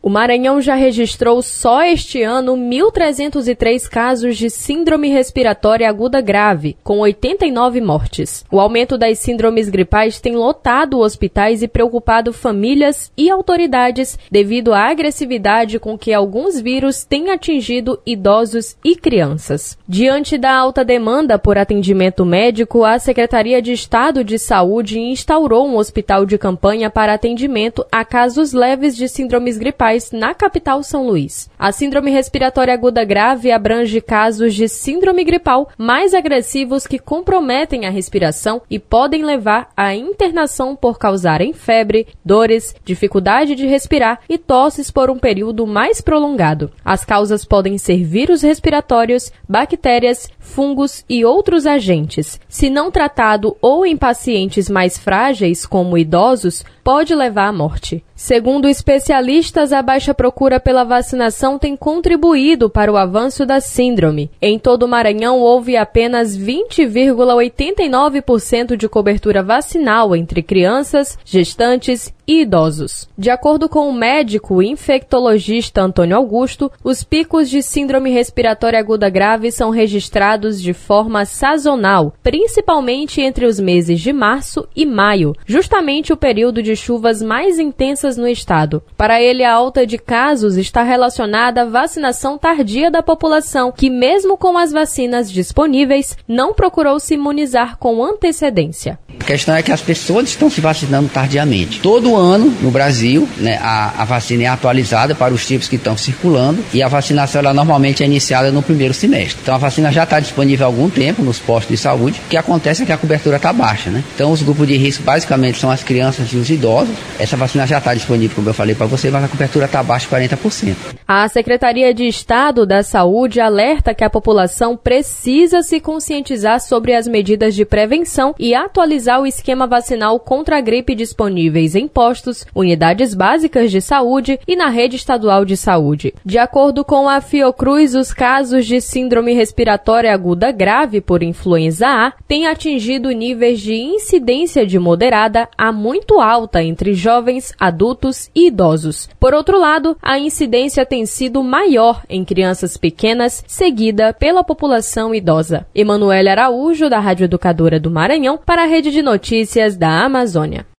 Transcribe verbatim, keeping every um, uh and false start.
O Maranhão já registrou só este ano mil trezentos e três casos de síndrome respiratória aguda grave, com oitenta e nove mortes. O aumento das síndromes gripais tem lotado hospitais e preocupado famílias e autoridades devido à agressividade com que alguns vírus têm atingido idosos e crianças. Diante da alta demanda por atendimento médico, a Secretaria de Estado de Saúde instaurou um hospital de campanha para atendimento a casos leves de síndromes gripais na capital São Luís. A síndrome respiratória aguda grave abrange casos de síndrome gripal mais agressivos que comprometem a respiração e podem levar à internação por causarem febre, dores, dificuldade de respirar e tosses por um período mais prolongado. As causas podem ser vírus respiratórios, bactérias, fungos e outros agentes. Se não tratado ou em pacientes mais frágeis, como idosos, pode levar à morte. Segundo especialistas, a baixa procura pela vacinação tem contribuído para o avanço da síndrome. Em todo o Maranhão, houve apenas vinte vírgula oitenta e nove por cento de cobertura vacinal entre crianças, gestantes e idosos. De acordo com o médico infectologista Antônio Augusto, os picos de síndrome respiratória aguda grave são registrados de forma sazonal, principalmente entre os meses de março e maio, justamente o período de chuvas mais intensas no estado. Para ele, a alta de casos está relacionada à vacinação tardia da população, que mesmo com as vacinas disponíveis, não procurou se imunizar com antecedência. A questão é que as pessoas estão se vacinando tardiamente. Todo ano, no Brasil, né, a, a vacina é atualizada para os tipos que estão circulando e a vacinação ela normalmente é iniciada no primeiro semestre. Então a vacina já está disponível há algum tempo nos postos de saúde. O que acontece é que a cobertura está baixa, né? Então os grupos de risco basicamente são as crianças e os idosos. Essa vacina já está disponível, como eu falei para você, mas a cobertura está abaixo de quarenta por cento. A Secretaria de Estado da Saúde alerta que a população precisa se conscientizar sobre as medidas de prevenção e atualizar o esquema vacinal contra a gripe disponíveis em postos, unidades básicas de saúde e na rede estadual de saúde. De acordo com a Fiocruz, os casos de síndrome respiratória aguda grave por influenza A têm atingido níveis de incidência de moderada a muito alta entre jovens, adultos e idosos. Por outro lado, a incidência tem sido maior em crianças pequenas, seguida pela população idosa. Emanuele Araújo, da Rádio Educadora do Maranhão, para a Rede de Notícias da Amazônia.